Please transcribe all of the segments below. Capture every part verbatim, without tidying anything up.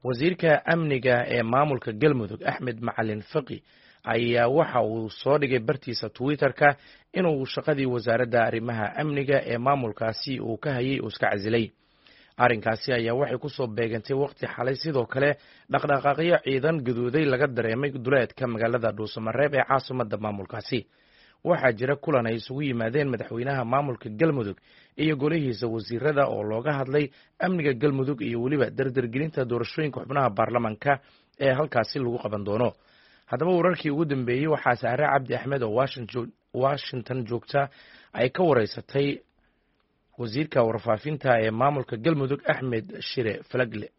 wasiirka amniga ee maamulka Galmudug Axmed Macalin Faqi ayaa waxa uu soo dhigay bartiisa Twitter-ka inuu shaqadii wasaaradda arrimaha amniga ee maamulkaasi uu ka hayay uu iska casilay. arrinkaasi ayaa waxay ku soo beegantay waqti xalay sidoo kale dhaqdhaqaaqyo ciidan gaduuday laga dareemay duleedka magaalada Dhuusamareeb ee caasimadda maamulkaasi. waxaa jira kulan ay isugu yimaadeen madaxweynaha maamulka Galmudug iyo golihiisa wasiirada oo looga hadlay amniga Galmudug iyo weliba dardargelinta doorashooyinka xubnaha baarlamaanka ee halkaasi lagu qaban doono. haddaba wararkii ugu dambeeyey waxaa Sahre Cabdi Axmed oo Washington joogta ay ka wareysatay wasiirka warfaafinta ee maamulka Galmudug Axmed Shire Falagle.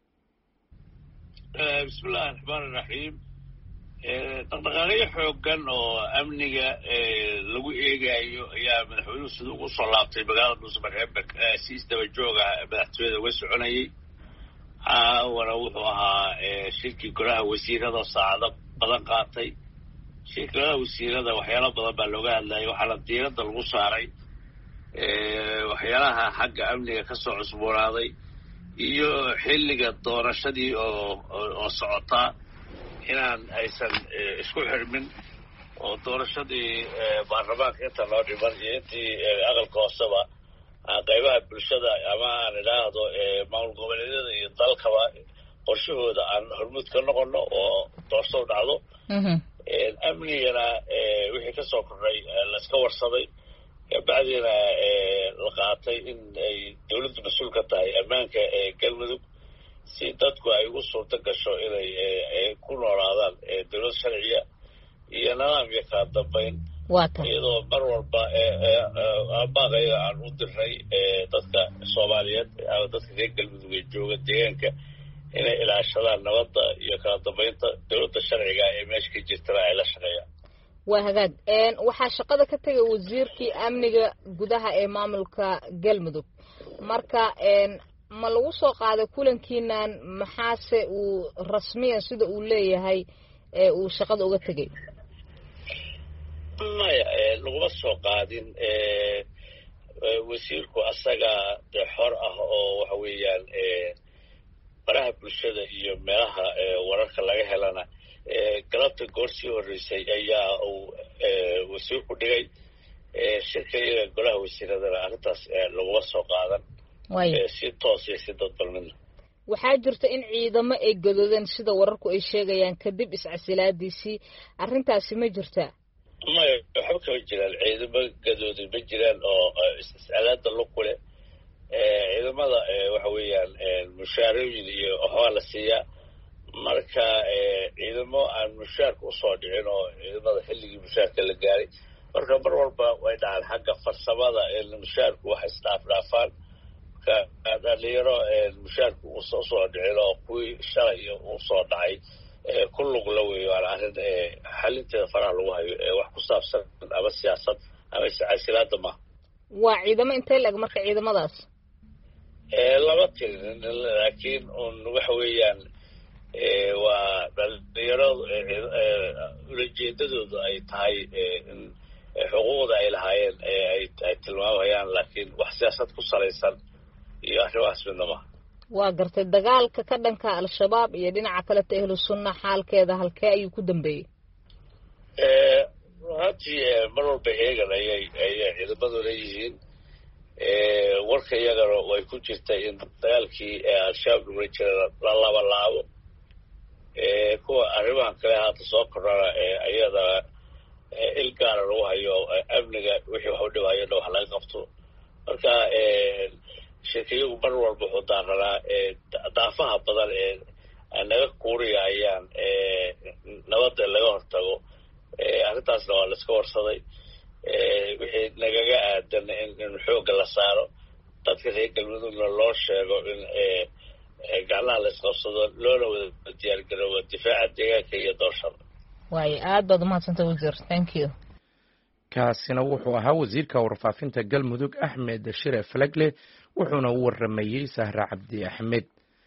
bismillaahir rahmaanir rahiim. dhaqdhaqaaqyo xoogan oo amniga lagu eegayo ayaa madaxweynuhu siduu ugu soo laabtay magaalada Dhuusamareeb si isdaba jooga madaxtooyada uga soconayay. caawana wuxuu ahaa shirkii golaha wasiirada saacado badan qaatay. shirkii golaha wasiirada waxyaalo badan baa looga hadlayay, waxaana diiradda lagu saaray waxyaalaha xagga amniga ka soo cusboonaaday iyo xilliga doorashadii oo oo socotaa inaan aysan isku xirmin oo doorashadii baarlamaanka inta loo dhiman iyo intii aqalka hooseba qaybaha bulshada ama aan idhaahdo maamul goboleedyada iyo dalkaba qorshahooda aan hormuud ka noqono oo doorasho dhacdo. amnigana wixii ka soo kordhay layska warsaday kabacdina la qaatay in ay dawladdu mas-uul ka tahay ammaanka Galmudug si dadku ay ugu suurto gasho inay ku noolaadaan dawlad sharciya iyo nidaam iyo kala dambeyn iyadoo mar walba baaqaya aan u dirnay dadka Soomaaliyeed ama dadka reer Galmudug ee jooga deegaanka inay ilaashadaan nabadda iyo kala dambeynta dawladda sharciga ee meesha ka jirtana ay la shaqeeyaan. waa hagaag waxaa shaqada ka tagay wasiirkii amniga gudaha ee maamulka Galmudug marka ma lagu soo qaaday kulankiinan maxaase uu rasmiyan sida uu leeyahay ee uu shaqada uga tagay? maya laguma soo qaadin. wasiirku asaga de xor ah oo waxa weeyaan baraha bulshada iyo meelaha wararka laga helana galabta goor sii horreysay ayaa uu wasiirku dhigay shirka iyaga golaha wasiiradana arrintaas laguma soo qaadan si toos iyo si dadbalmidna. waxaa jirta in ciidamo ay gadoodeen sida wararku ay sheegayaan kadib iscasilaadiisii, arrintaasi ma jirtaa? maya waxba kama jiraan, ciidamo gadooday ma jiraan oo iscalaada lug ku leh. ciidamada waxa weeyaan mushaarooyin iyo waxbaa la siiyaa, marka ciidamo aan mushaarka usoo dhicin oo ciidamada xilligii mushaarka la gaaray marka mar walba way dhacaan xagga farsamada mushaarku wax isdhaafdhaafaan marka dhalinyaro mushaarku usoo soo dhicin oo kuwii shalay usoo dhacay ku lug la weeyo aan arrin xalinteeda faraha lagu hayo wax ku saabsan ama siyaasad ama iscasilaada ma. waa ciidamo intee lag marka ciidamadaas? lama tirin laakiin un waxa weeyaan waa dhalinyaro ulajeedadoodu ay tahay in xuquuqda ay lahaayeen ay tilmaamayaan laakiin wax siyaasad ku salaysan iyo arrimahaas midna ma. waa gartay dagaalka ka dhanka al-shabaab iyo dhinaca kaleta ahlu sunna xaalkeeda halkee ayuu ku dambeeyey? runtii mar walba eegan ayay ayay ciidamadu leeyihiin. warka iyagana way ku jirtay in dagaalkii al-shabaab lagula jira la laba laabo. kuwa arrimahan kale hadda soo kordhana ayada il gaara lagu hayo amniga wixii wax u dhibaayona wax laga qabto. marka shirkayagu mar walba wuxuu daaranaa daafaha badan ee naga kuuriyayaan nabadda laga hortago. arrintaasna waa laiska warsaday. wixii nagaga aadan in xoogga la saaro dadka reer Galmudugna loo sheego in gacmaha la isqabsado loona wada diyaargaroobo difaaca deegaanka iyo doorashada. waayo aad baad umahadsantahay wasiir. thank you. kaasina wuxuu ahaa wasiirka warfaafinta Galmudug Axmed Shire Falagle wuxuuna u waramayey Sahre Cabdi Axmed.